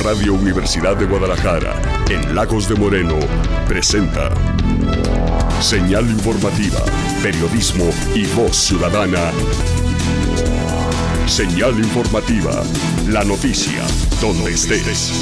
Radio Universidad de Guadalajara, en Lagos de Moreno, presenta Señal Informativa, Periodismo y Voz Ciudadana. Señal Informativa, la noticia, donde estés.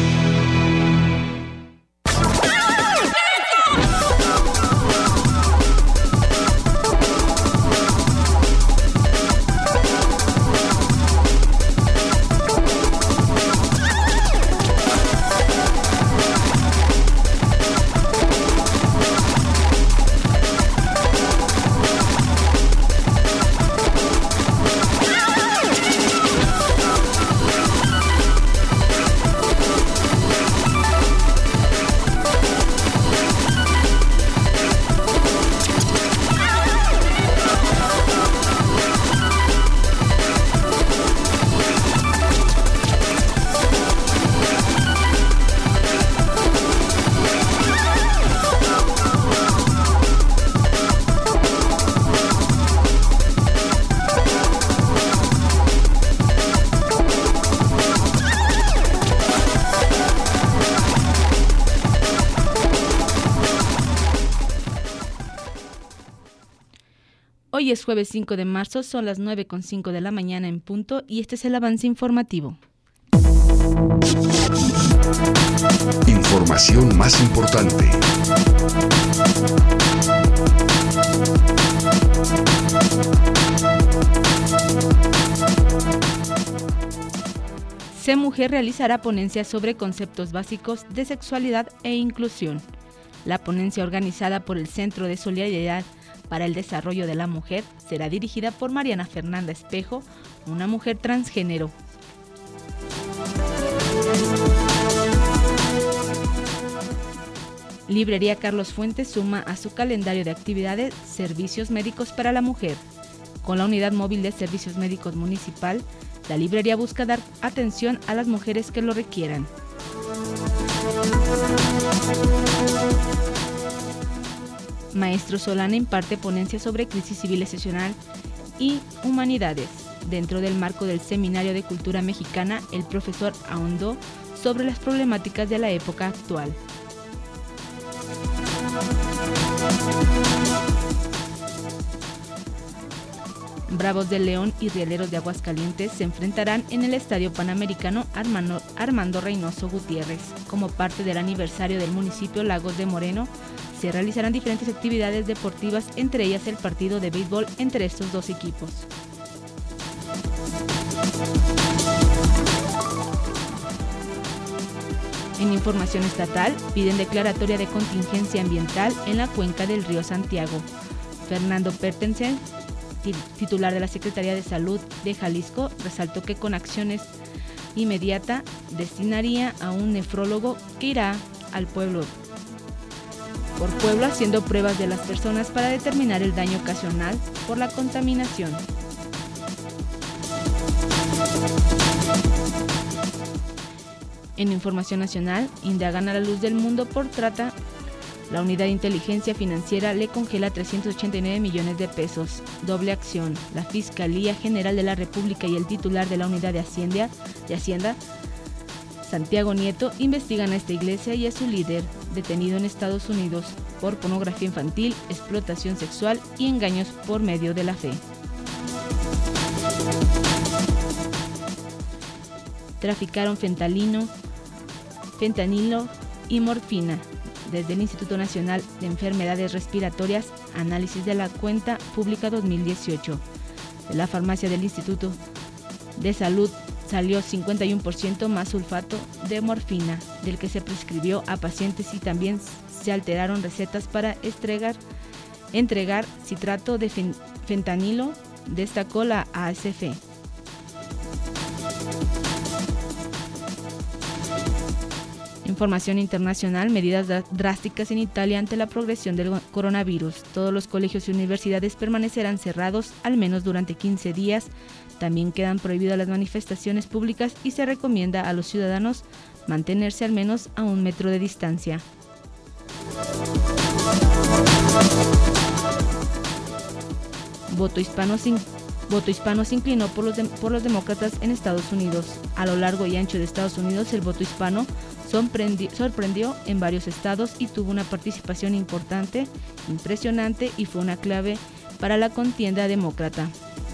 Hoy es jueves 5 de marzo, son las 9:05 de la mañana en punto y este es el avance informativo. Información más importante. CEMUJER realizará ponencia sobre conceptos básicos de sexualidad e inclusión. La ponencia organizada por el Centro de Solidaridad para el Desarrollo de la Mujer será dirigida por Mariana Fernanda Espejo, una mujer transgénero. Librería Carlos Fuentes suma a su calendario de actividades servicios médicos para la mujer. Con la Unidad Móvil de Servicios Médicos Municipal, la librería busca dar atención a las mujeres que lo requieran. Maestro Solana imparte ponencia sobre crisis civilizacional y humanidades. Dentro del marco del Seminario de Cultura Mexicana, el profesor ahondó sobre las problemáticas de la época actual. Bravos de León y Rieleros de Aguascalientes se enfrentarán en el Estadio Panamericano Armando Reynoso Gutiérrez. Como parte del aniversario del municipio Lagos de Moreno, se realizarán diferentes actividades deportivas, entre ellas el partido de béisbol entre estos dos equipos. En información estatal, piden declaratoria de contingencia ambiental en la cuenca del río Santiago. Fernando Pertensen, titular de la Secretaría de Salud de Jalisco, resaltó que con acciones inmediatas destinaría a un nefrólogo que irá al pueblo por pueblo haciendo pruebas de las personas para determinar el daño ocasional por la contaminación. En información nacional, indagan a la luz del mundo por trata. La Unidad de Inteligencia Financiera le congela 389 millones de pesos. Doble acción. La Fiscalía General de la República y el titular de la Unidad de Hacienda, Santiago Nieto, investigan a esta iglesia y a su líder, detenido en Estados Unidos por pornografía infantil, explotación sexual y engaños por medio de la fe. Traficaron fentanilo y morfina. Desde el Instituto Nacional de Enfermedades Respiratorias, análisis de la cuenta pública 2018. De la farmacia del Instituto de Salud salió 51% más sulfato de morfina del que se prescribió a pacientes y también se alteraron recetas para entregar citrato de fentanilo, destacó la ASF. Información internacional, medidas drásticas en Italia ante la progresión del coronavirus. Todos los colegios y universidades permanecerán cerrados al menos durante 15 días. También quedan prohibidas las manifestaciones públicas y se recomienda a los ciudadanos mantenerse al menos a 1 metro de distancia. Voto Hispano Voto hispano se inclinó por los demócratas en Estados Unidos. A lo largo y ancho de Estados Unidos, el voto hispano sorprendió en varios estados y tuvo una participación impresionante y fue una clave para la contienda demócrata.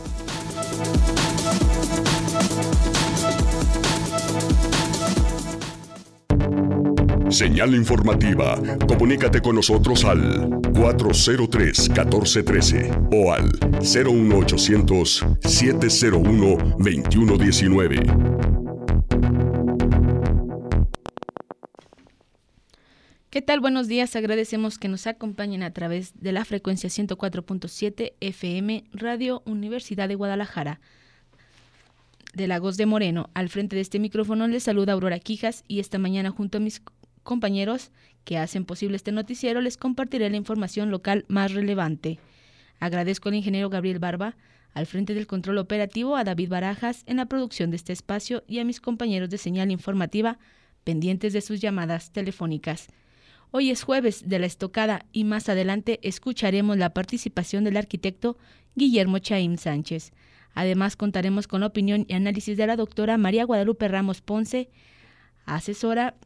Señal informativa. Comunícate con nosotros al 403-1413 o al 01800-701-2119. ¿Qué tal? Buenos días. Agradecemos que nos acompañen a través de la frecuencia 104.7 FM Radio Universidad de Guadalajara. De Lagos de Moreno, al frente de este micrófono les saluda Aurora Quijas y esta mañana junto a mis compañeros que hacen posible este noticiero les compartiré la información local más relevante. Agradezco al ingeniero Gabriel Barba, al frente del control operativo, a David Barajas en la producción de este espacio y a mis compañeros de señal informativa pendientes de sus llamadas telefónicas. Hoy es jueves de la estocada y más adelante escucharemos la participación del arquitecto Guillermo Chaim Sánchez. Además contaremos con la opinión y análisis de la doctora María Guadalupe Ramos Ponce, asesora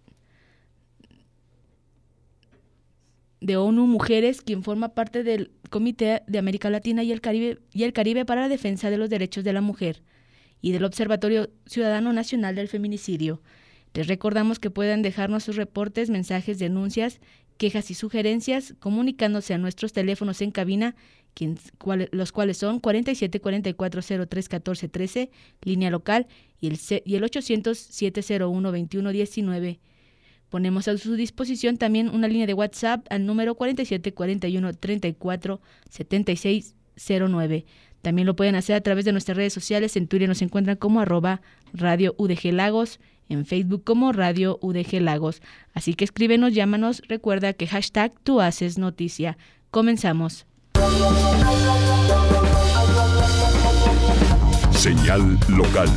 de ONU Mujeres, quien forma parte del Comité de América Latina y el Caribe para la Defensa de los Derechos de la Mujer y del Observatorio Ciudadano Nacional del Feminicidio. Les recordamos que pueden dejarnos sus reportes, mensajes, denuncias, quejas y sugerencias comunicándose a nuestros teléfonos en cabina, los cuales son 4744031413, línea local, y el 800-701-2119. Ponemos a su disposición también una línea de WhatsApp al número 4741-347609. También lo pueden hacer a través de nuestras redes sociales. En Twitter nos encuentran como @Radio UDG Lagos, en Facebook como Radio UDG Lagos. Así que escríbenos, llámanos, recuerda que #Tú Haces Noticia. Comenzamos. Señal local.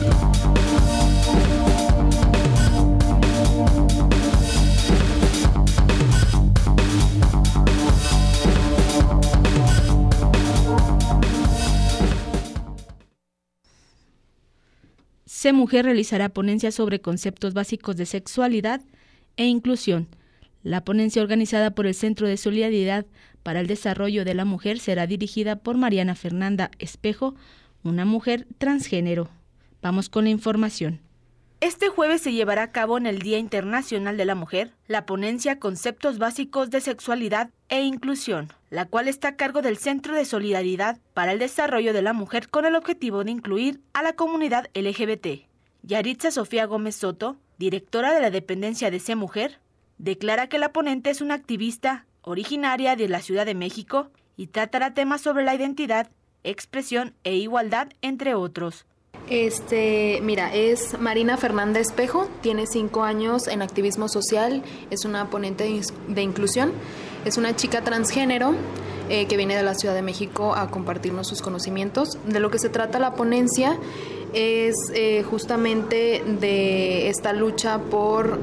Sé Mujer realizará ponencia sobre conceptos básicos de sexualidad e inclusión. La ponencia organizada por el Centro de Solidaridad para el Desarrollo de la Mujer será dirigida por Mariana Fernanda Espejo, una mujer transgénero. Vamos con la información. Este jueves se llevará a cabo en el Día Internacional de la Mujer la ponencia Conceptos Básicos de Sexualidad e Inclusión, la cual está a cargo del Centro de Solidaridad para el Desarrollo de la Mujer con el objetivo de incluir a la comunidad LGBT. Yaritza Sofía Gómez Soto, directora de la dependencia de Sé Mujer, declara que la ponente es una activista originaria de la Ciudad de México y tratará temas sobre la identidad, expresión e igualdad, entre otros. Mira, es Marina Fernanda Espejo, tiene 5 años en activismo social, es una ponente de inclusión, es una chica transgénero que viene de la Ciudad de México a compartirnos sus conocimientos. De lo que se trata la ponencia es justamente de esta lucha por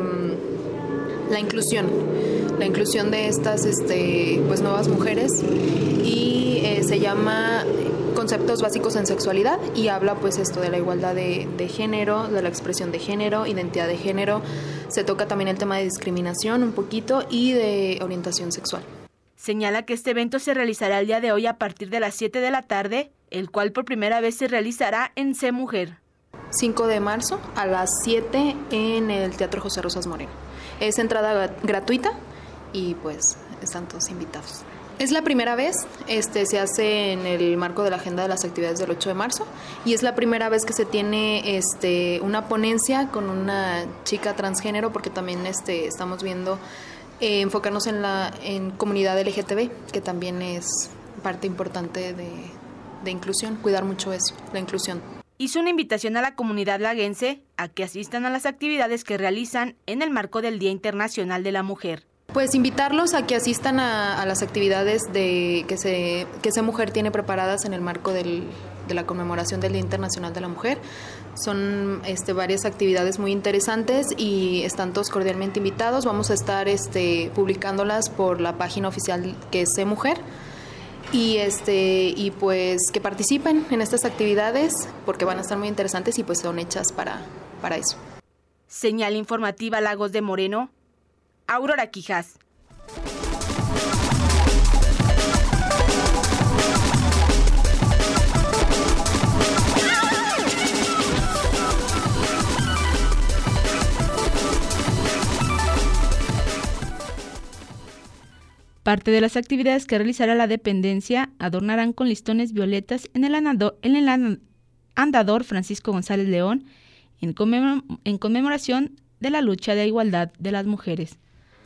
la inclusión de estas pues nuevas mujeres y se llama Conceptos Básicos en Sexualidad y habla pues esto de la igualdad de género, de la expresión de género, identidad de género. Se toca también el tema de discriminación un poquito y de orientación sexual. Señala que este evento se realizará el día de hoy a partir de las 7 de la tarde, el cual por primera vez se realizará en Sé Mujer. 5 de marzo a las 7 en el Teatro José Rosas Moreno. Es entrada gratuita y pues están todos invitados. Es la primera vez, se hace en el marco de la agenda de las actividades del 8 de marzo y es la primera vez que se tiene una ponencia con una chica transgénero porque también estamos viendo enfocarnos en comunidad LGTB, que también es parte importante de inclusión, cuidar mucho eso, la inclusión. Hizo una invitación a la comunidad laguense a que asistan a las actividades que realizan en el marco del Día Internacional de la Mujer. Pues invitarlos a que asistan a las actividades que Sé Mujer tiene preparadas en el marco de la conmemoración del Día Internacional de la Mujer. Son varias actividades muy interesantes y están todos cordialmente invitados. Vamos a estar publicándolas por la página oficial que es Sé Mujer. y pues que participen en estas actividades porque van a estar muy interesantes y pues son hechas para eso. Señal informativa Lagos de Moreno, Aurora Quijas. Parte de las actividades que realizará la dependencia adornarán con listones violetas en el andador Francisco González León en conmemoración de la lucha de igualdad de las mujeres.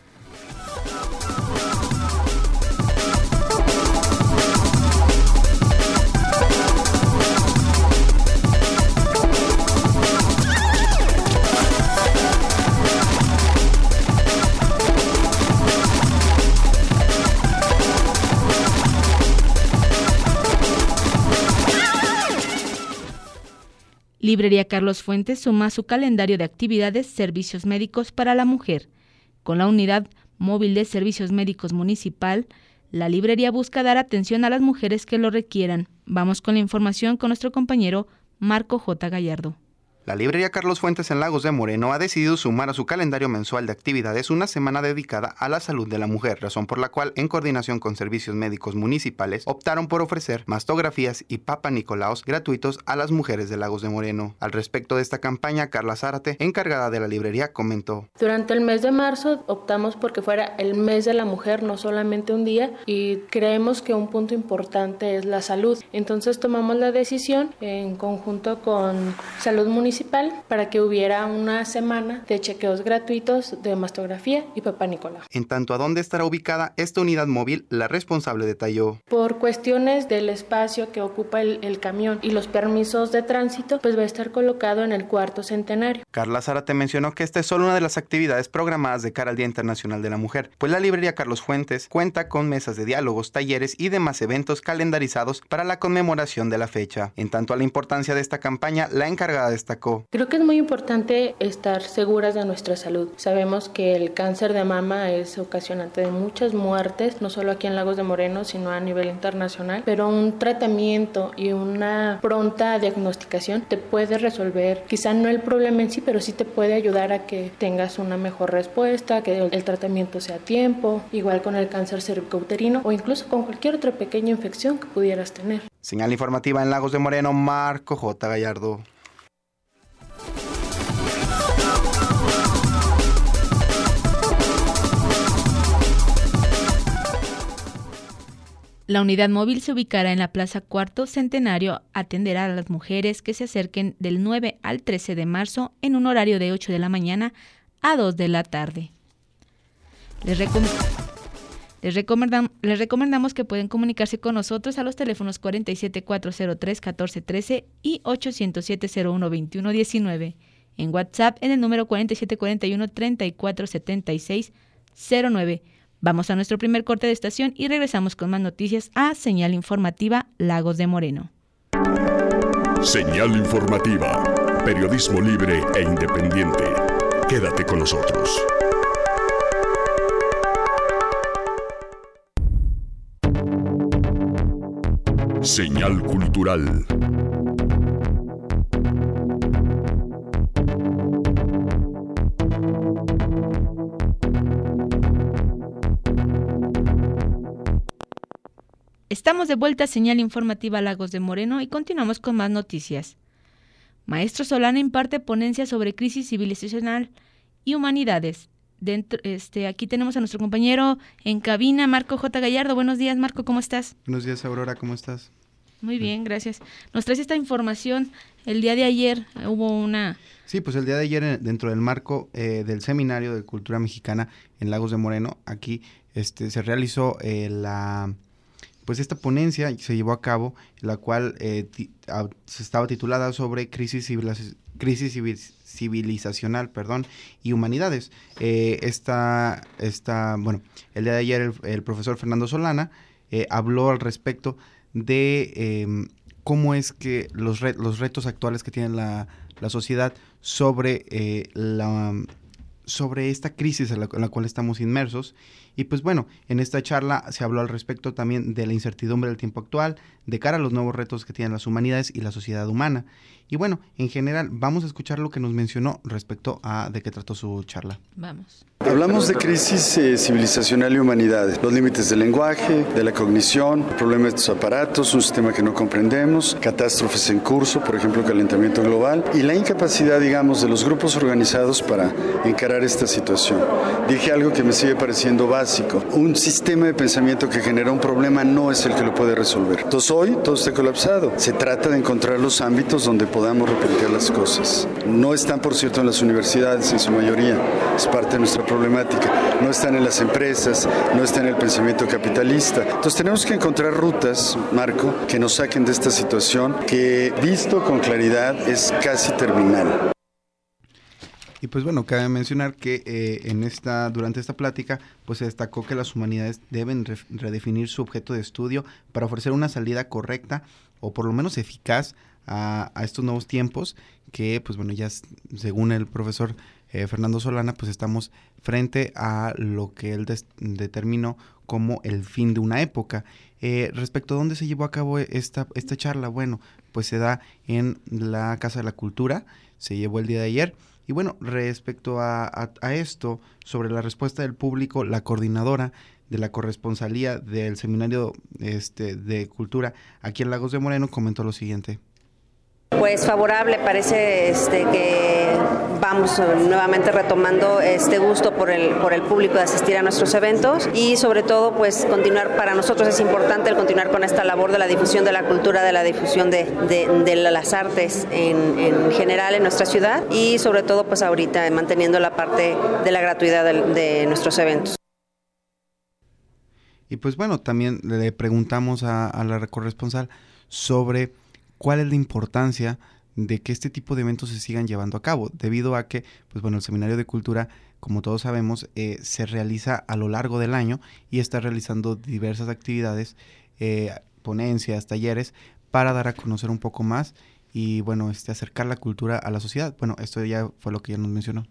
Librería Carlos Fuentes suma a su calendario de actividades servicios médicos para la mujer. Con la unidad móvil de servicios médicos municipal, la librería busca dar atención a las mujeres que lo requieran. Vamos con la información con nuestro compañero Marco J. Gallardo. La librería Carlos Fuentes en Lagos de Moreno ha decidido sumar a su calendario mensual de actividades una semana dedicada a la salud de la mujer, razón por la cual, en coordinación con servicios médicos municipales, optaron por ofrecer mastografías y Papa Nicolaos gratuitos a las mujeres de Lagos de Moreno. Al respecto de esta campaña, Carla Zárate, encargada de la librería, comentó: Durante el mes de marzo optamos porque fuera el mes de la mujer, no solamente un día, y creemos que un punto importante es la salud. Entonces tomamos la decisión en conjunto con Salud Municipal para que hubiera una semana de chequeos gratuitos de mastografía y Papa Nicolau. En tanto a dónde estará ubicada esta unidad móvil, la responsable detalló: Por cuestiones del espacio que ocupa el camión y los permisos de tránsito, pues va a estar colocado en el cuarto centenario. Carla Zárate mencionó que esta es solo una de las actividades programadas de cara al Día Internacional de la Mujer, pues la librería Carlos Fuentes cuenta con mesas de diálogos, talleres y demás eventos calendarizados para la conmemoración de la fecha. En tanto a la importancia de esta campaña, la encargada destacó: Creo que es muy importante estar seguras de nuestra salud. Sabemos que el cáncer de mama es ocasionante de muchas muertes, no solo aquí en Lagos de Moreno, sino a nivel internacional, pero un tratamiento y una pronta diagnosticación te puede resolver, quizá no el problema en sí, pero sí te puede ayudar a que tengas una mejor respuesta, que el tratamiento sea a tiempo, igual con el cáncer cervicouterino o incluso con cualquier otra pequeña infección que pudieras tener. Señal informativa en Lagos de Moreno, Marco J. Gallardo. La unidad móvil se ubicará en la Plaza Cuarto Centenario, atenderá a las mujeres que se acerquen del 9 al 13 de marzo en un horario de 8 de la mañana a 2 de la tarde. Les recomendamos que pueden comunicarse con nosotros a los teléfonos 47403-1413 y 807-01-2119. En WhatsApp en el número 4741-347609. Vamos a nuestro primer corte de estación y regresamos con más noticias a Señal Informativa Lagos de Moreno. Señal Informativa, periodismo libre e independiente. Quédate con nosotros. Señal cultural. Estamos de vuelta a Señal Informativa Lagos de Moreno y continuamos con más noticias. Maestro Solana imparte ponencia sobre crisis civilizacional y humanidades. Aquí tenemos a nuestro compañero en cabina, Marco J. Gallardo. Buenos días, Marco, ¿cómo estás? Buenos días, Aurora, ¿cómo estás? Muy bien, gracias. Nos traes esta información. El día de ayer hubo una... Sí, pues el día de ayer, dentro del marco del Seminario de Cultura Mexicana en Lagos de Moreno, aquí se realizó esta ponencia se llevó a cabo, la cual se estaba titulada sobre crisis civilizacional, y humanidades. El día de ayer el profesor Fernando Solana habló al respecto de cómo es que los retos actuales que tiene la sociedad sobre sobre esta crisis en la cual estamos inmersos. Y pues bueno, en esta charla se habló al respecto también de la incertidumbre del tiempo actual, de cara a los nuevos retos que tienen las humanidades y la sociedad humana. Y bueno, en general, vamos a escuchar lo que nos mencionó respecto a de qué trató su charla. Vamos. Hablamos de crisis civilizacional y humanidades, los límites del lenguaje, de la cognición, problemas de estos aparatos, un sistema que no comprendemos, catástrofes en curso, por ejemplo, calentamiento global, y la incapacidad, digamos, de los grupos organizados para encarar esta situación. Dije algo que me sigue pareciendo básico. Un sistema de pensamiento que genera un problema no es el que lo puede resolver. Entonces hoy todo está colapsado. Se trata de encontrar los ámbitos donde podamos replantear las cosas. No están, por cierto, en las universidades en su mayoría. Es parte de nuestra problemática. No están en las empresas, no están en el pensamiento capitalista. Entonces tenemos que encontrar rutas, Marco, que nos saquen de esta situación que, visto con claridad, es casi terminal. Y pues bueno, cabe mencionar que durante esta plática pues se destacó que las humanidades deben redefinir su objeto de estudio para ofrecer una salida correcta o por lo menos eficaz a estos nuevos tiempos que pues bueno, ya según el profesor Fernando Solana, pues estamos frente a lo que él determinó como el fin de una época. Respecto a dónde se llevó a cabo esta charla, bueno, pues se da en la Casa de la Cultura, se llevó el día de ayer. Y bueno, respecto a esto, sobre la respuesta del público, la coordinadora de la corresponsalía del Seminario de Cultura aquí en Lagos de Moreno comentó lo siguiente. Pues favorable, parece que vamos nuevamente retomando este gusto por el público de asistir a nuestros eventos y sobre todo pues continuar, para nosotros es importante el continuar con esta labor de la difusión de la cultura, de la difusión de las artes en general en nuestra ciudad y sobre todo pues ahorita manteniendo la parte de la gratuidad de nuestros eventos. Y pues bueno, también le preguntamos a la corresponsal sobre cuál es la importancia de que este tipo de eventos se sigan llevando a cabo, debido a que, pues bueno, el Seminario de Cultura, como todos sabemos, se realiza a lo largo del año y está realizando diversas actividades, ponencias, talleres, para dar a conocer un poco más y, bueno, acercar la cultura a la sociedad. Bueno, esto ya fue lo que ya nos mencionó.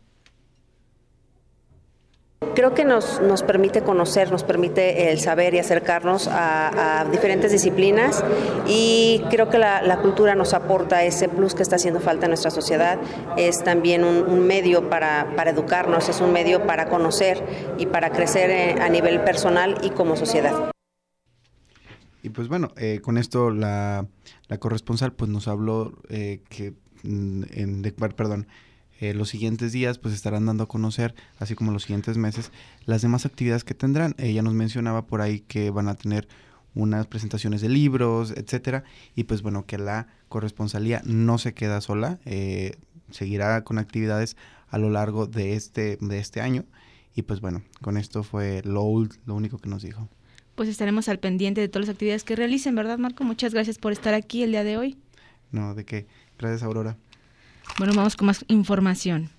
Creo que nos permite conocer, nos permite el saber y acercarnos a diferentes disciplinas y creo que la cultura nos aporta ese plus que está haciendo falta en nuestra sociedad. Es también un medio para educarnos, es un medio para conocer y para crecer a nivel personal y como sociedad. Y pues bueno, con esto la corresponsal pues nos habló los siguientes días pues estarán dando a conocer, así como los siguientes meses, las demás actividades que tendrán. Ella nos mencionaba por ahí que van a tener unas presentaciones de libros, etcétera, y pues bueno, que la corresponsalía no se queda sola, seguirá con actividades a lo largo de este año, y pues bueno, con esto fue lo único que nos dijo. Pues estaremos al pendiente de todas las actividades que realicen, ¿verdad, Marco? Muchas gracias por estar aquí el día de hoy. No, ¿de qué? Gracias, Aurora. Bueno, vamos con más información.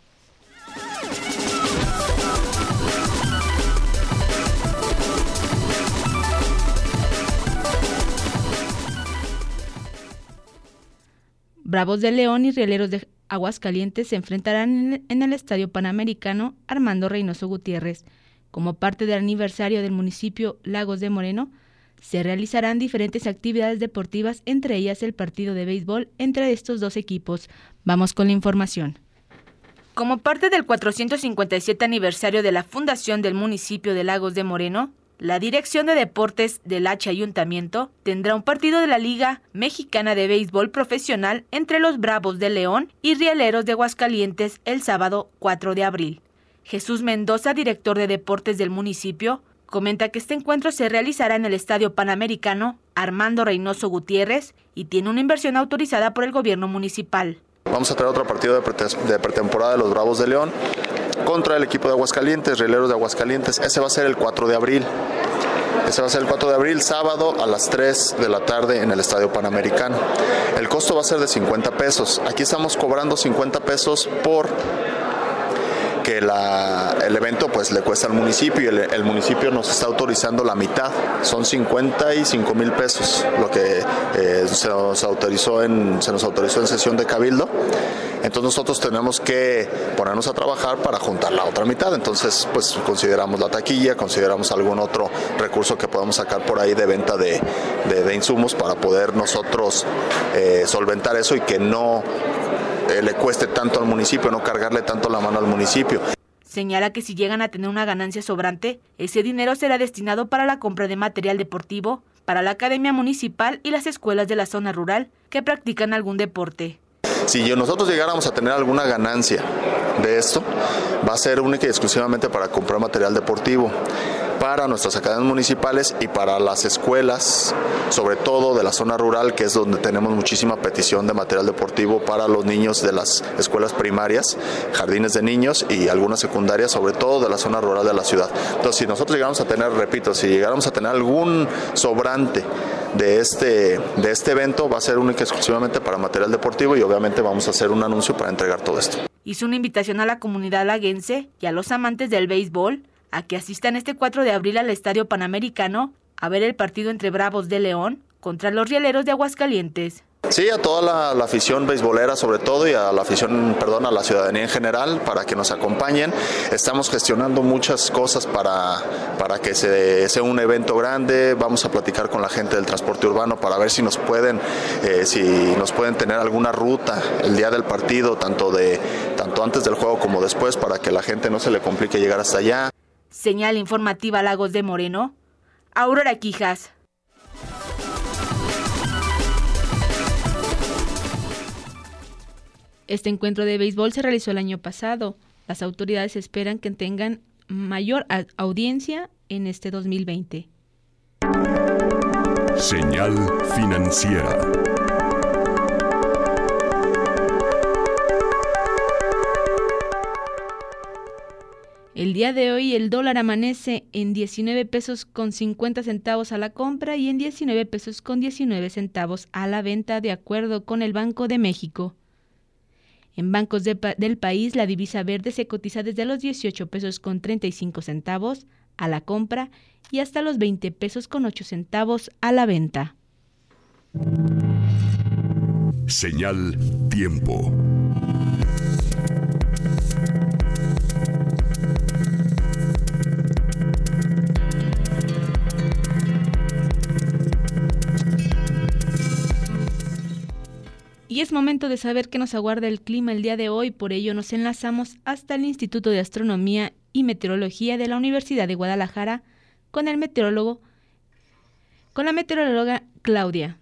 Bravos de León y Rieleros de Aguascalientes se enfrentarán en el Estadio Panamericano Armando Reynoso Gutiérrez. Como parte del aniversario del municipio Lagos de Moreno, se realizarán diferentes actividades deportivas, entre ellas el partido de béisbol entre estos dos equipos. Vamos con la información. Como parte del 457 aniversario de la fundación del municipio de Lagos de Moreno, la Dirección de Deportes del H Ayuntamiento tendrá un partido de la Liga Mexicana de Béisbol Profesional entre los Bravos de León y Rieleros de Aguascalientes el sábado 4 de abril. Jesús Mendoza, director de deportes del municipio, comenta que este encuentro se realizará en el Estadio Panamericano Armando Reynoso Gutiérrez y tiene una inversión autorizada por el gobierno municipal. Vamos a traer otro partido de pretemporada de los Bravos de León contra el equipo de Aguascalientes, Rieleros de Aguascalientes. Ese va a ser el 4 de abril. Sábado a las 3 de la tarde en el Estadio Panamericano. El costo va a ser de 50 pesos. Aquí estamos cobrando 50 pesos por que el evento pues le cuesta al municipio y el municipio nos está autorizando la mitad, son 55,000 pesos lo que se nos autorizó en sesión de cabildo. Entonces nosotros tenemos que ponernos a trabajar para juntar la otra mitad. Entonces pues consideramos la taquilla, consideramos algún otro recurso que podamos sacar por ahí de venta de insumos para poder nosotros solventar eso y que no le cueste tanto al municipio, no cargarle tanto la mano al municipio. Señala que si llegan a tener una ganancia sobrante, ese dinero será destinado para la compra de material deportivo, para la academia municipal y las escuelas de la zona rural que practican algún deporte. Si nosotros llegáramos a tener alguna ganancia de esto, va a ser única y exclusivamente para comprar material deportivo para nuestras academias municipales y para las escuelas, sobre todo de la zona rural, que es donde tenemos muchísima petición de material deportivo para los niños de las escuelas primarias, jardines de niños y algunas secundarias, sobre todo de la zona rural de la ciudad. Entonces, si nosotros llegáramos a tener, repito, si llegáramos a tener algún sobrante de este evento, va a ser única y exclusivamente para material deportivo y obviamente vamos a hacer un anuncio para entregar todo esto. Hizo una invitación a la comunidad laguense y a los amantes del béisbol a que asistan este 4 de abril al Estadio Panamericano a ver el partido entre Bravos de León contra los Rieleros de Aguascalientes. Sí, a toda la afición beisbolera sobre todo y a la afición, a la ciudadanía en general, para que nos acompañen. Estamos gestionando muchas cosas para que sea un evento grande. Vamos a platicar con la gente del transporte urbano para ver si nos pueden tener alguna ruta el día del partido, tanto antes del juego como después, para que la gente no se le complique llegar hasta allá. Señal informativa Lagos de Moreno, Aurora Quijas. Este encuentro de béisbol se realizó el año pasado. Las autoridades esperan que tengan mayor audiencia en este 2020. Señal financiera. El día de hoy el dólar amanece en 19 pesos con 50 centavos a la compra y en 19 pesos con 19 centavos a la venta, de acuerdo con el Banco de México. En bancos del país, la divisa verde se cotiza desde los 18 pesos con 35 centavos a la compra y hasta los 20 pesos con 8 centavos a la venta. Señal tiempo. Y es momento de saber qué nos aguarda el clima el día de hoy, por ello nos enlazamos hasta el Instituto de Astronomía y Meteorología de la Universidad de Guadalajara con la meteoróloga Claudia.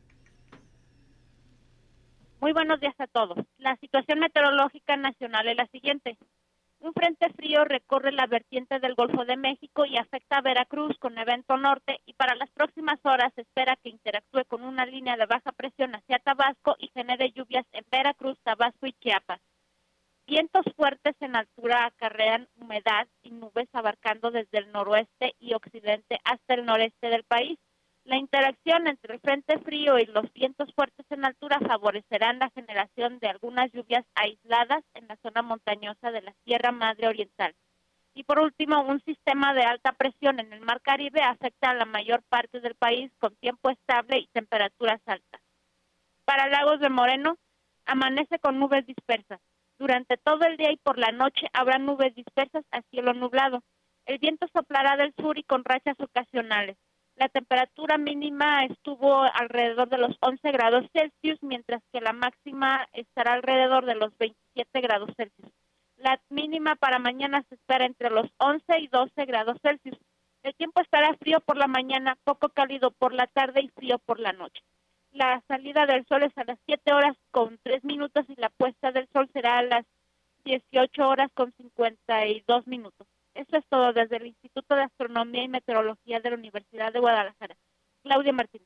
Muy buenos días a todos. La situación meteorológica nacional es la siguiente. Un frente frío recorre la vertiente del Golfo de México y afecta a Veracruz con evento norte, y para las próximas horas se espera que interactúe con una línea de baja presión hacia Tabasco y genere lluvias en Veracruz, Tabasco y Chiapas. Vientos fuertes en altura acarrean humedad y nubes abarcando desde el noroeste y occidente hasta el noreste del país. La interacción entre el frente frío y los vientos fuertes en altura favorecerán la generación de algunas lluvias aisladas en la zona montañosa de la Sierra Madre Oriental. Y por último, un sistema de alta presión en el Mar Caribe afecta a la mayor parte del país con tiempo estable y temperaturas altas. Para Lagos de Moreno, amanece con nubes dispersas. Durante todo el día y por la noche habrá nubes dispersas a cielo nublado. El viento soplará del sur y con rachas ocasionales. La temperatura mínima estuvo alrededor de los 11 grados Celsius, mientras que la máxima estará alrededor de los 27 grados Celsius. La mínima para mañana se espera entre los 11 y 12 grados Celsius. El tiempo estará frío por la mañana, poco cálido por la tarde y frío por la noche. La salida del sol es a las 7 horas con 3 minutos y la puesta del sol será a las 18 horas con 52 minutos. Eso es todo desde el Instituto de Astronomía y Meteorología de la Universidad de Guadalajara. Claudia Martínez.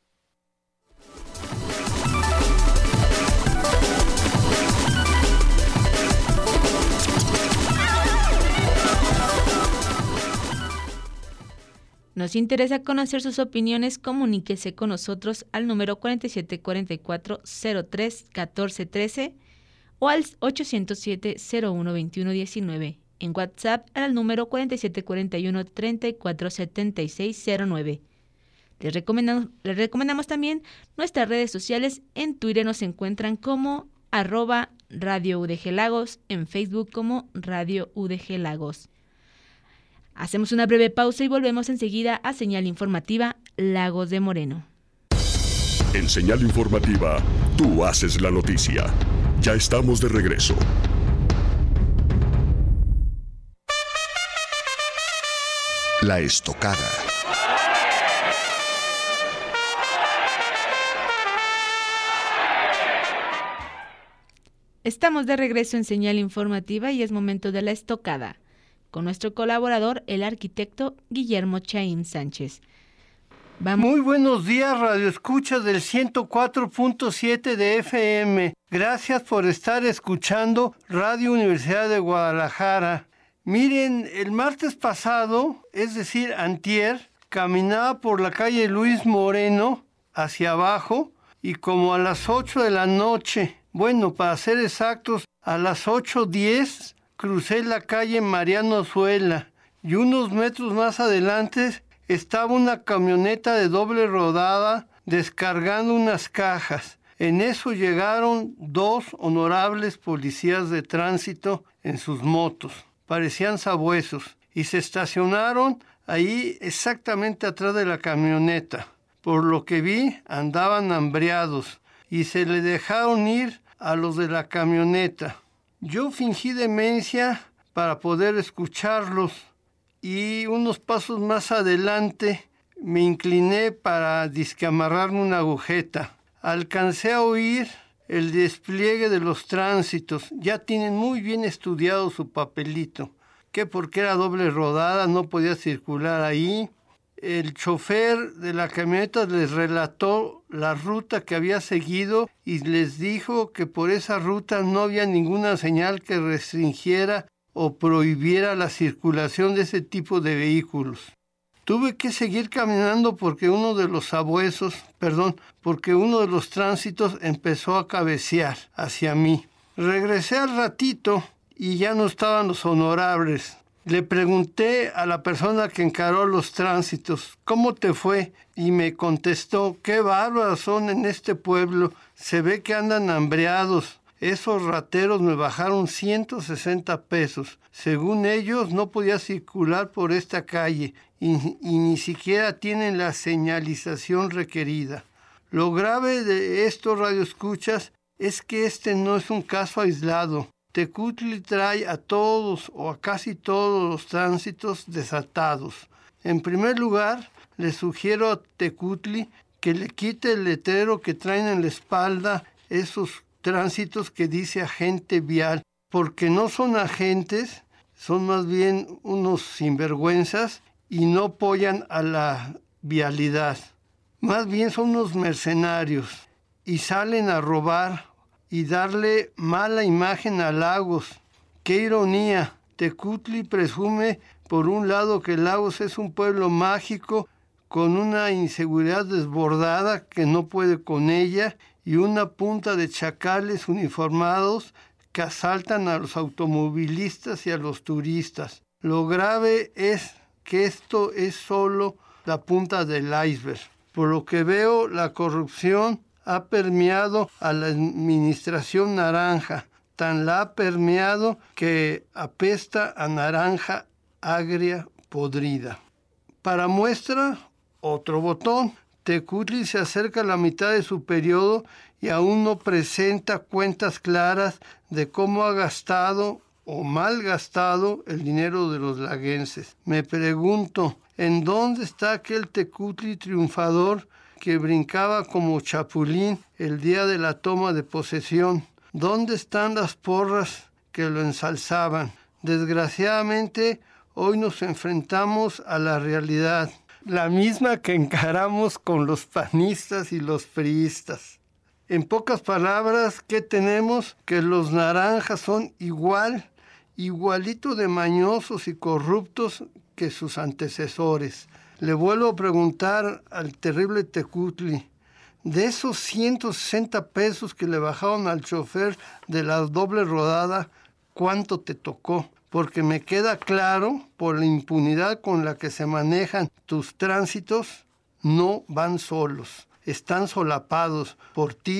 Nos interesa conocer sus opiniones, comuníquese con nosotros al número 4744-03-1413 o al 807-01-2119. En WhatsApp al número 4741-347609. Les recomendamos también nuestras redes sociales. En Twitter nos encuentran como Radio UDG Lagos, en Facebook como Radio UDG Lagos. Hacemos una breve pausa y volvemos enseguida a Señal Informativa Lagos de Moreno. En Señal Informativa, tú haces la noticia. Ya estamos de regreso. La Estocada. Estamos de regreso en Señal Informativa y es momento de La Estocada, con nuestro colaborador, el arquitecto Guillermo Chaim Sánchez. Muy buenos días, radioescuchas del 104.7 de FM. Gracias por estar escuchando Radio Universidad de Guadalajara. Miren, el martes pasado, es decir, antier, caminaba por la calle Luis Moreno hacia abajo y como a las 8 de la noche, bueno, para ser exactos, a las 8:10, crucé la calle Mariano Zuela y unos metros más adelante estaba una camioneta de doble rodada descargando unas cajas. En eso llegaron 2 honorables policías de tránsito en sus motos. Parecían sabuesos y se estacionaron ahí exactamente atrás de la camioneta. Por lo que vi, andaban hambriados y se le dejaron ir a los de la camioneta. Yo fingí demencia para poder escucharlos y unos pasos más adelante me incliné para amarrarme una agujeta. Alcancé a oír el despliegue de los tránsitos. Ya tienen muy bien estudiado su papelito, que porque era doble rodada no podía circular ahí. El chofer de la camioneta les relató la ruta que había seguido y les dijo que por esa ruta no había ninguna señal que restringiera o prohibiera la circulación de ese tipo de vehículos. Tuve que seguir caminando porque uno de los tránsitos empezó a cabecear hacia mí. Regresé al ratito y ya no estaban los honorables. Le pregunté a la persona que encaró los tránsitos, ¿cómo te fue? Y me contestó, qué bárbaros son en este pueblo, se ve que andan hambriados. Esos rateros me bajaron 160 pesos. Según ellos, no podía circular por esta calle y ni siquiera tienen la señalización requerida. Lo grave de estos radioescuchas es que este no es un caso aislado. Tecutli trae a todos o a casi todos los tránsitos desatados. En primer lugar, le sugiero a Tecutli que le quite el letrero que traen en la espalda esos tránsitos que dice agente vial, porque no son agentes, son más bien unos sinvergüenzas y no apoyan a la vialidad. Más bien son unos mercenarios y salen a robar y darle mala imagen a Lagos. ¡Qué ironía! Tecutli presume por un lado que Lagos es un pueblo mágico con una inseguridad desbordada que no puede con ella y una punta de chacales uniformados que asaltan a los automovilistas y a los turistas. Lo grave es que esto es solo la punta del iceberg. Por lo que veo, la corrupción ha permeado a la administración naranja. Tan la ha permeado que apesta a naranja agria podrida. Para muestra, otro botón. Tecutli se acerca a la mitad de su periodo y aún no presenta cuentas claras de cómo ha gastado o malgastado el dinero de los laguenses. Me pregunto, ¿en dónde está aquel Tecutli triunfador que brincaba como chapulín el día de la toma de posesión? ¿Dónde están las porras que lo ensalzaban? Desgraciadamente, hoy nos enfrentamos a la realidad, la misma que encaramos con los panistas y los priistas. En pocas palabras, ¿qué tenemos? Que los naranjas son igualito de mañosos y corruptos que sus antecesores. Le vuelvo a preguntar al terrible Tecutli, de esos 160 pesos que le bajaron al chofer de la doble rodada, ¿cuánto te tocó? Porque me queda claro, por la impunidad con la que se manejan tus tránsitos, no van solos. Están solapados por ti,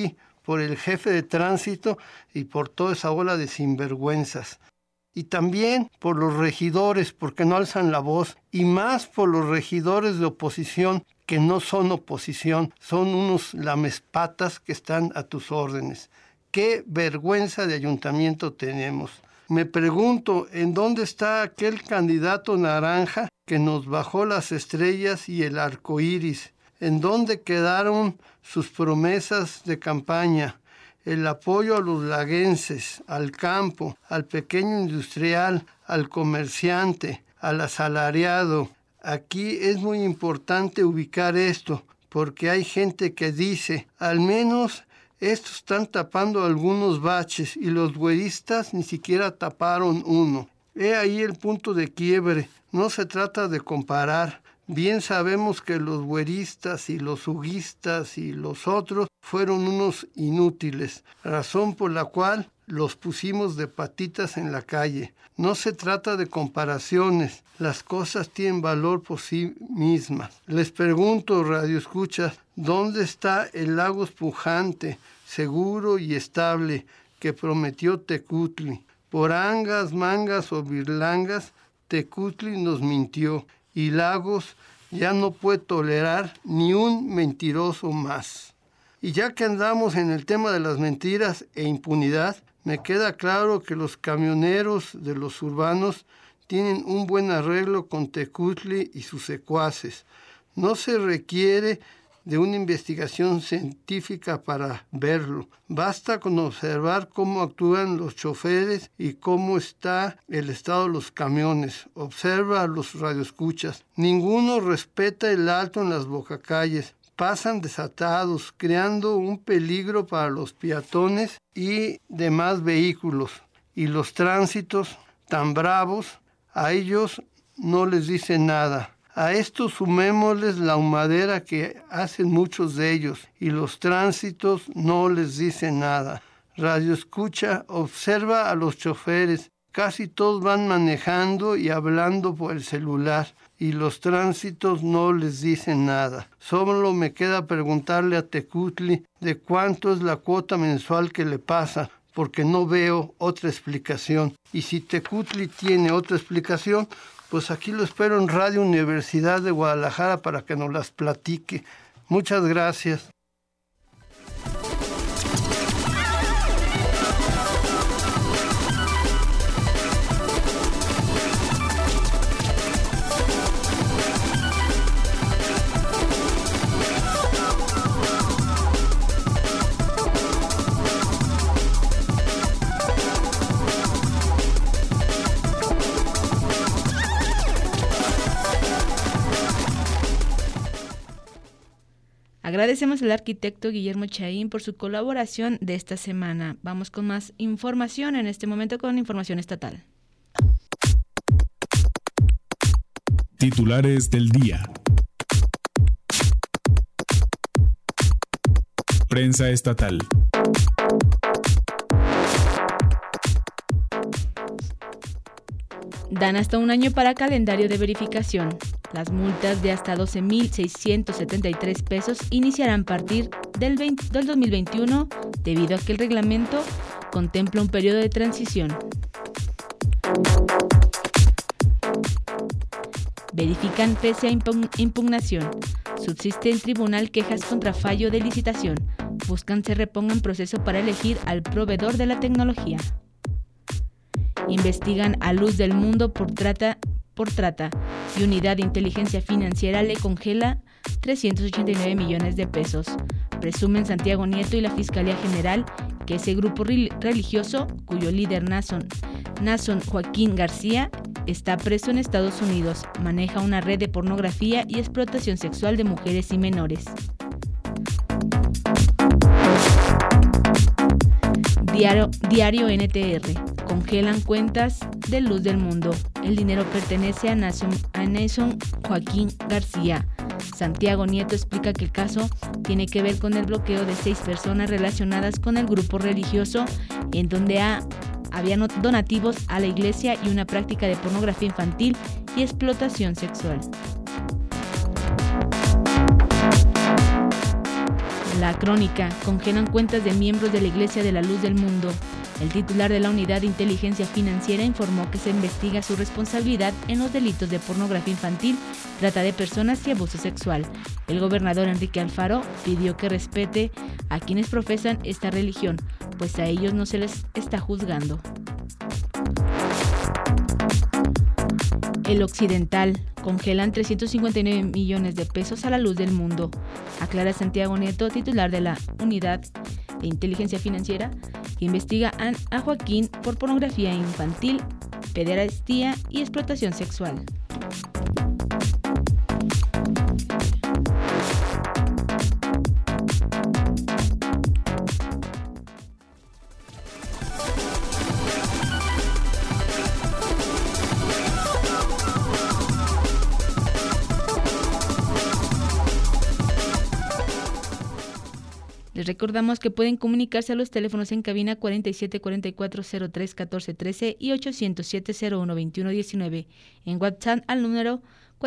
por el jefe de tránsito y por toda esa ola de sinvergüenzas. Y también por los regidores, porque no alzan la voz, y más por los regidores de oposición, que no son oposición, son unos lamespatas que están a tus órdenes. ¡Qué vergüenza de ayuntamiento tenemos! Me pregunto, ¿en dónde está aquel candidato naranja que nos bajó las estrellas y el arco iris? ¿En dónde quedaron sus promesas de campaña? El apoyo a los laguenses, al campo, al pequeño industrial, al comerciante, al asalariado. Aquí es muy importante ubicar esto, porque hay gente que dice, al menos estos están tapando algunos baches y los güeristas ni siquiera taparon uno. He ahí el punto de quiebre. No se trata de comparar. Bien sabemos que los güeristas y los huguistas y los otros fueron unos inútiles, razón por la cual los pusimos de patitas en la calle. No se trata de comparaciones, las cosas tienen valor por sí mismas. Les pregunto, radioescuchas, ¿dónde está el Lagos pujante, seguro y estable que prometió Tecutli? Por angas, mangas o birlangas, Tecutli nos mintió. Y Lagos ya no puede tolerar ni un mentiroso más. Y ya que andamos en el tema de las mentiras e impunidad, me queda claro que los camioneros de los urbanos tienen un buen arreglo con Tecutli y sus secuaces. No se requiere de una investigación científica para verlo. Basta con observar cómo actúan los choferes y cómo está el estado de los camiones. Observa a los radioescuchas. Ninguno respeta el alto en las bocacalles. Pasan desatados, creando un peligro para los peatones y demás vehículos. Y los tránsitos tan bravos, a ellos no les dice nada. A esto sumémosles la humadera que hacen muchos de ellos y los tránsitos no les dicen nada. Radioescucha, observa a los choferes. Casi todos van manejando y hablando por el celular y los tránsitos no les dicen nada. Solo me queda preguntarle a Tecutli de cuánto es la cuota mensual que le pasa, porque no veo otra explicación. Y si Tecutli tiene otra explicación, pues aquí lo espero en Radio Universidad de Guadalajara para que nos las platique. Muchas gracias. Agradecemos al arquitecto Guillermo Chaín por su colaboración de esta semana. Vamos con más información, en este momento con información estatal. Titulares del día. Prensa estatal. Dan hasta un año para calendario de verificación. Las multas de hasta 12,673 pesos iniciarán a partir del 2021 debido a que el reglamento contempla un periodo de transición. Verifican pese a impugnación. Subsiste en tribunal quejas contra fallo de licitación. Buscan se reponga en proceso para elegir al proveedor de la tecnología. Investigan a Luz del Mundo por trata y Unidad de Inteligencia Financiera le congela 389 millones de pesos. Presumen Santiago Nieto y la Fiscalía General que ese grupo religioso, cuyo líder Nason Joaquín García, está preso en Estados Unidos, maneja una red de pornografía y explotación sexual de mujeres y menores. Diario NTR. Congelan cuentas de Luz del Mundo. El dinero pertenece a Nason Joaquín García. Santiago Nieto explica que el caso tiene que ver con el bloqueo de 6 personas relacionadas con el grupo religioso, en donde había donativos a la iglesia y una práctica de pornografía infantil y explotación sexual. La crónica, congelan cuentas de miembros de la Iglesia de la Luz del Mundo. El titular de la Unidad de Inteligencia Financiera informó que se investiga su responsabilidad en los delitos de pornografía infantil, trata de personas y abuso sexual. El gobernador Enrique Alfaro pidió que respete a quienes profesan esta religión, pues a ellos no se les está juzgando. El Occidental, congelan 359 millones de pesos a la Luz del Mundo. Aclara Santiago Nieto, titular de la Unidad de Inteligencia Financiera, que investiga a Joaquín por pornografía infantil, pederastía y explotación sexual. Les recordamos que pueden comunicarse a los teléfonos en cabina 4744-03-1413 y 807-01-2119. En WhatsApp al número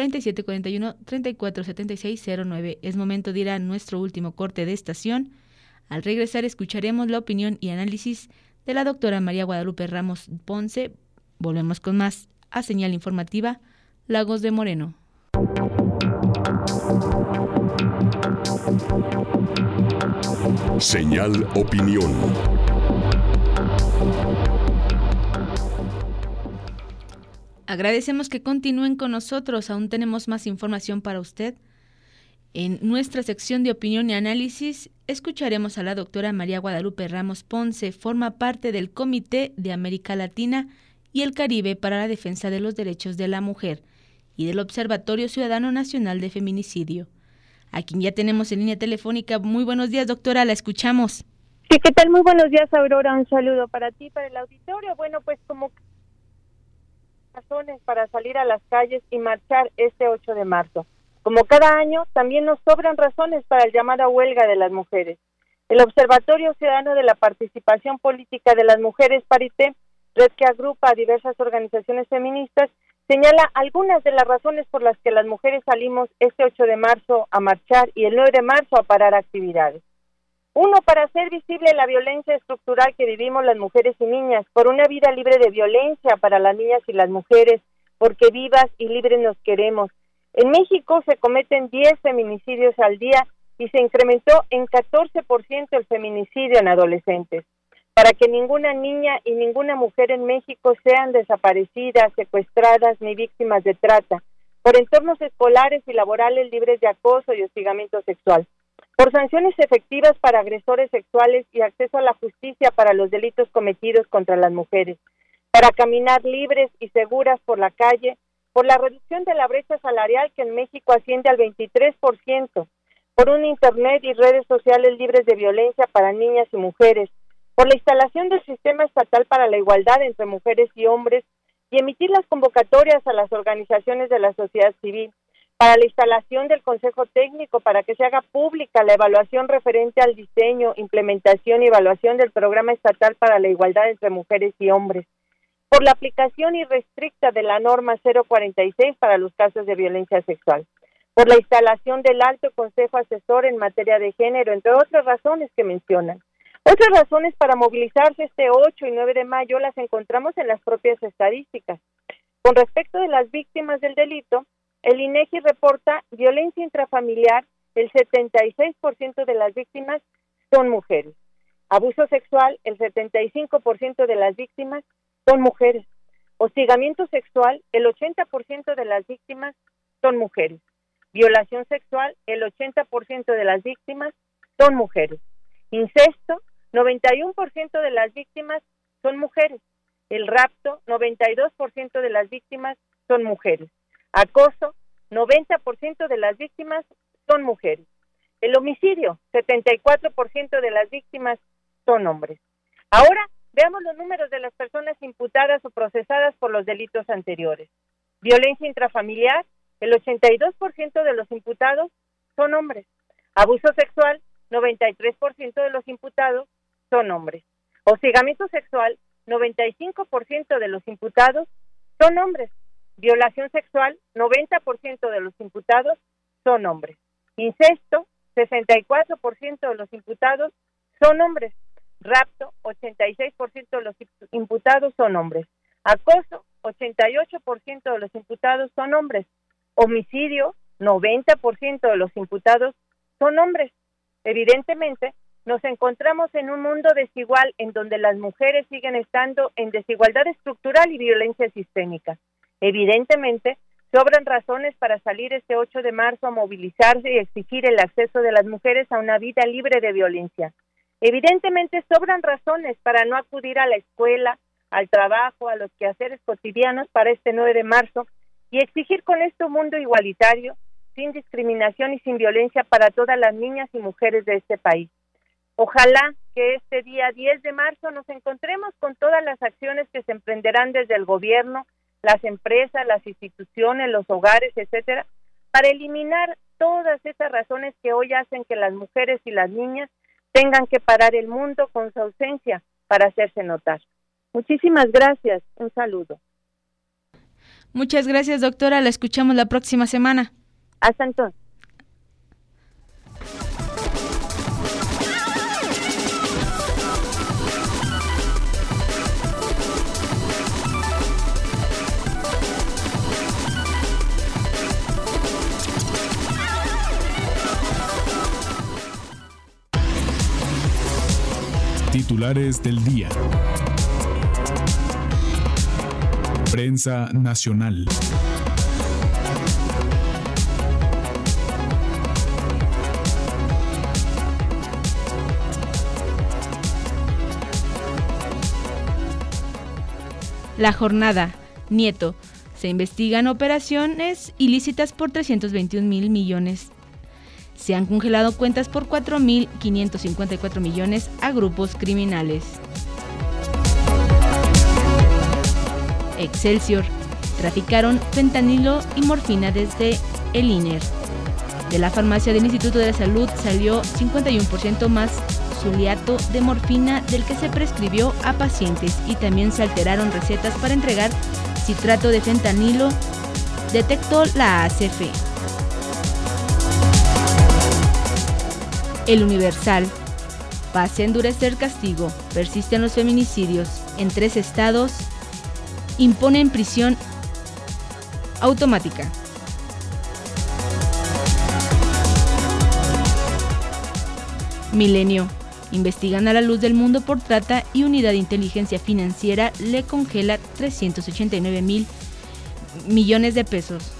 4741-347609. Es momento de ir a nuestro último corte de estación. Al regresar escucharemos la opinión y análisis de la doctora María Guadalupe Ramos Ponce. Volvemos con más a Señal Informativa, Lagos de Moreno. Señal Opinión. Agradecemos que continúen con nosotros. Aún tenemos más información para usted. En nuestra sección de opinión y análisis escucharemos a la doctora María Guadalupe Ramos Ponce. Forma parte del Comité de América Latina y el Caribe para la Defensa de los Derechos de la Mujer y del Observatorio Ciudadano Nacional de Feminicidio. A quien ya tenemos en línea telefónica. Muy buenos días, doctora, la escuchamos. Sí, ¿qué tal? Muy buenos días, Aurora. Un saludo para ti, para el auditorio. Bueno, pues como razones para salir a las calles y marchar este 8 de marzo. Como cada año, también nos sobran razones para el llamado a huelga de las mujeres. El Observatorio Ciudadano de la Participación Política de las Mujeres, Parité, red que agrupa a diversas organizaciones feministas, señala algunas de las razones por las que las mujeres salimos este 8 de marzo a marchar y el 9 de marzo a parar actividades. Uno, para hacer visible la violencia estructural que vivimos las mujeres y niñas, por una vida libre de violencia para las niñas y las mujeres, porque vivas y libres nos queremos. En México se cometen 10 feminicidios al día y se incrementó en 14% el feminicidio en adolescentes. Para que ninguna niña y ninguna mujer en México sean desaparecidas, secuestradas ni víctimas de trata, por entornos escolares y laborales libres de acoso y hostigamiento sexual, por sanciones efectivas para agresores sexuales y acceso a la justicia para los delitos cometidos contra las mujeres, para caminar libres y seguras por la calle, por la reducción de la brecha salarial que en México asciende al 23%, por un Internet y redes sociales libres de violencia para niñas y mujeres, por la instalación del Sistema Estatal para la Igualdad entre Mujeres y Hombres y emitir las convocatorias a las organizaciones de la sociedad civil, para la instalación del Consejo Técnico para que se haga pública la evaluación referente al diseño, implementación y evaluación del Programa Estatal para la Igualdad entre Mujeres y Hombres, por la aplicación irrestricta de la norma 046 para los casos de violencia sexual, por la instalación del Alto Consejo Asesor en materia de género, entre otras razones que mencionan. Otras razones para movilizarse este 8 y 9 de mayo las encontramos en las propias estadísticas. Con respecto de las víctimas del delito, el INEGI reporta violencia intrafamiliar, el 76% de las víctimas son mujeres. Abuso sexual, el 75% de las víctimas son mujeres. Hostigamiento sexual, el 80% de las víctimas son mujeres. Violación sexual, el 80% de las víctimas son mujeres. Incesto, 91% de las víctimas son mujeres. El rapto, 92% de las víctimas son mujeres. Acoso, 90% de las víctimas son mujeres. El homicidio, 74% de las víctimas son hombres. Ahora, veamos los números de las personas imputadas o procesadas por los delitos anteriores. Violencia intrafamiliar, el 82% de los imputados son hombres. Abuso sexual, 93% de los imputados son hombres. Hostigamiento sexual, 95% de los imputados son hombres. Violación sexual, 90% de los imputados son hombres. Incesto, 64% de los imputados son hombres. Rapto, 86% de los imputados son hombres. Acoso, 88% de los imputados son hombres. Homicidio, 90% de los imputados son hombres. Evidentemente, nos encontramos en un mundo desigual en donde las mujeres siguen estando en desigualdad estructural y violencia sistémica. Evidentemente, sobran razones para salir este 8 de marzo a movilizarse y exigir el acceso de las mujeres a una vida libre de violencia. Evidentemente, sobran razones para no acudir a la escuela, al trabajo, a los quehaceres cotidianos para este 9 de marzo y exigir con esto un mundo igualitario, sin discriminación y sin violencia para todas las niñas y mujeres de este país. Ojalá que este día 10 de marzo nos encontremos con todas las acciones que se emprenderán desde el gobierno, las empresas, las instituciones, los hogares, etcétera, para eliminar todas esas razones que hoy hacen que las mujeres y las niñas tengan que parar el mundo con su ausencia para hacerse notar. Muchísimas gracias. Un saludo. Muchas gracias, doctora. La escuchamos la próxima semana. Hasta entonces. Titulares del día. Prensa nacional. La jornada. Nieto. Se investigan operaciones ilícitas por 321,000 millones. Se han congelado cuentas por 4,554 millones a grupos criminales. Excelsior. Traficaron fentanilo y morfina desde el INER. De la farmacia del Instituto de la Salud salió 51% más suliato de morfina del que se prescribió a pacientes y también se alteraron recetas para entregar citrato de fentanilo, detectó la ACF. El Universal. Pase a endurecer castigo, persisten los feminicidios. En 3 estados imponen prisión automática. Milenio. Investigan a la luz del mundo por trata y Unidad de Inteligencia Financiera le congela 389,000 millones de pesos.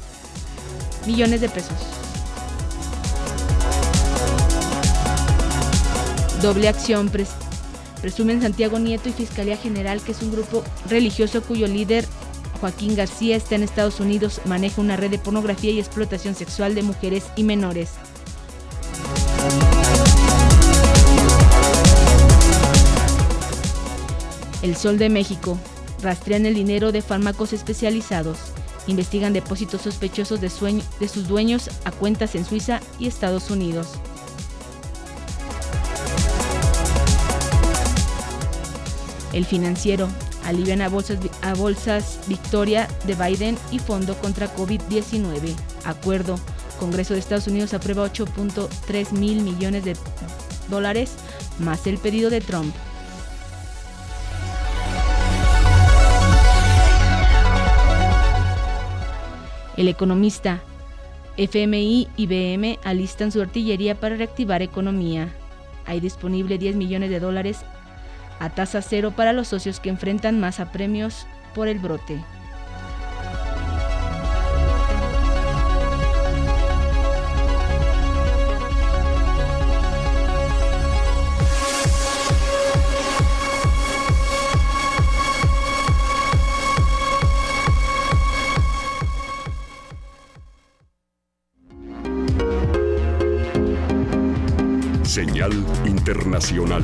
Doble acción. Presumen Santiago Nieto y Fiscalía General que es un grupo religioso cuyo líder, Joaquín García, está en Estados Unidos, maneja una red de pornografía y explotación sexual de mujeres y menores. El Sol de México. Rastrean el dinero de fármacos especializados. Investigan depósitos sospechosos de sus dueños a cuentas en Suiza y Estados Unidos. El Financiero. Alivian a bolsas Victoria de Biden y Fondo contra COVID-19. Acuerdo. Congreso de Estados Unidos aprueba 8.3 mil millones de dólares más el pedido de Trump. El Economista. FMI y IBM alistan su artillería para reactivar economía. Hay disponible 10 millones de dólares a tasa cero para los socios que enfrentan más apremios por el brote. Señal internacional.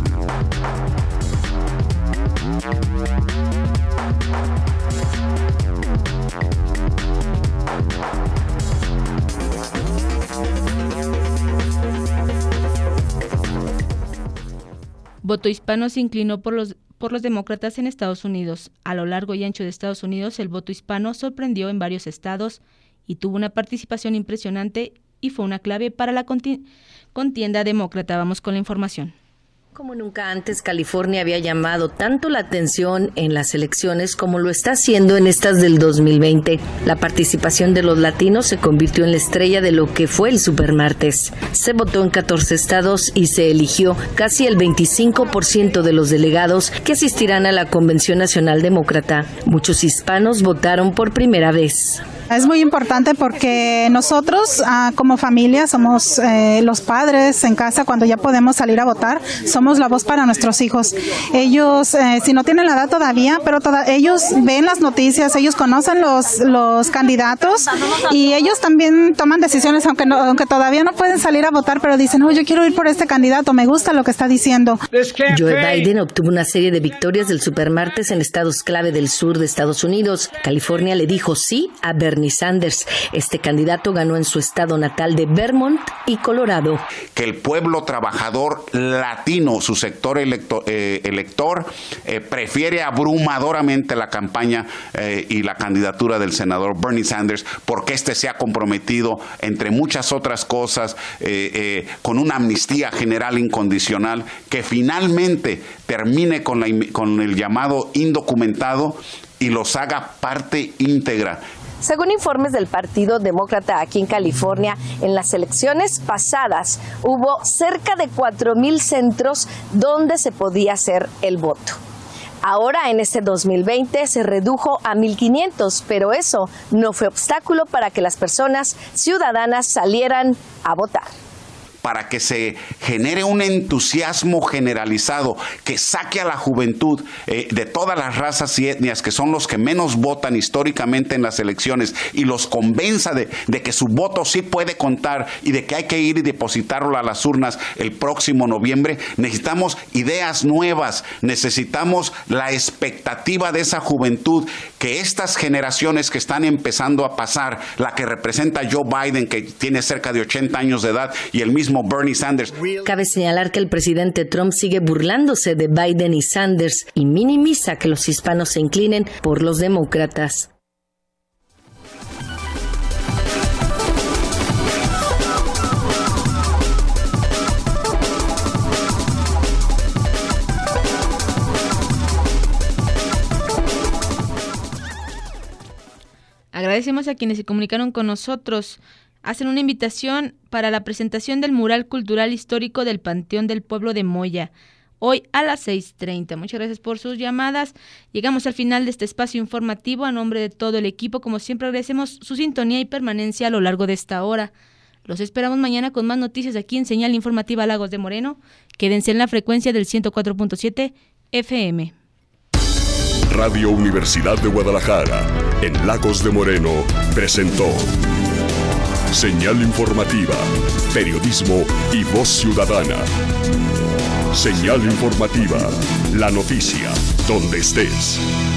Voto hispano se inclinó por los demócratas en Estados Unidos. A lo largo y ancho de Estados Unidos, el voto hispano sorprendió en varios estados y tuvo una participación impresionante y fue una clave para la contienda demócrata. Vamos con la información. Como nunca antes, California había llamado tanto la atención en las elecciones como lo está haciendo en estas del 2020. La participación de los latinos se convirtió en la estrella de lo que fue el Supermartes. Se votó en 14 estados y se eligió casi el 25% de los delegados que asistirán a la Convención Nacional Demócrata. Muchos hispanos votaron por primera vez. Es muy importante porque nosotros como familia somos los padres en casa cuando ya podemos salir a votar, somos la voz para nuestros hijos. Ellos, si no tienen la edad todavía, pero ellos ven las noticias, ellos conocen los candidatos y ellos también toman decisiones, aunque todavía no pueden salir a votar, pero dicen, yo quiero ir por este candidato, me gusta lo que está diciendo. Joe Biden obtuvo una serie de victorias del Supermartes en estados clave del sur de Estados Unidos. California le dijo sí a Bernie Sanders. Este candidato ganó en su estado natal de Vermont y Colorado. Que el pueblo trabajador latino, su sector elector, prefiere abrumadoramente la campaña y la candidatura del senador Bernie Sanders, porque se ha comprometido, entre muchas otras cosas, con una amnistía general incondicional que finalmente termine con el llamado indocumentado y los haga parte íntegra. Según informes del Partido Demócrata aquí en California, en las elecciones pasadas hubo cerca de 4,000 centros donde se podía hacer el voto. Ahora, en este 2020, se redujo a 1,500, pero eso no fue obstáculo para que las personas ciudadanas salieran a votar. Para que se genere un entusiasmo generalizado que saque a la juventud de todas las razas y etnias, que son los que menos votan históricamente en las elecciones, y los convenza de que su voto sí puede contar y de que hay que ir y depositarlo a las urnas el próximo noviembre. Necesitamos ideas nuevas, necesitamos la expectativa de esa juventud, que estas generaciones que están empezando a pasar, la que representa Joe Biden, que tiene cerca de 80 años de edad, y el mismo Bernie Sanders. Cabe señalar que el presidente Trump sigue burlándose de Biden y Sanders y minimiza que los hispanos se inclinen por los demócratas. Agradecemos a quienes se comunicaron con nosotros. Hacen una invitación para la presentación del mural cultural histórico del Panteón del Pueblo de Moya, hoy a las 6:30. Muchas gracias por sus llamadas. Llegamos al final de este espacio informativo. A nombre de todo el equipo, como siempre, agradecemos su sintonía y permanencia a lo largo de esta hora. Los esperamos mañana con más noticias aquí en Señal Informativa Lagos de Moreno. Quédense en la frecuencia del 104.7 FM. Radio Universidad de Guadalajara, en Lagos de Moreno, presentó Señal Informativa, periodismo y voz ciudadana. Señal Informativa, la noticia, donde estés.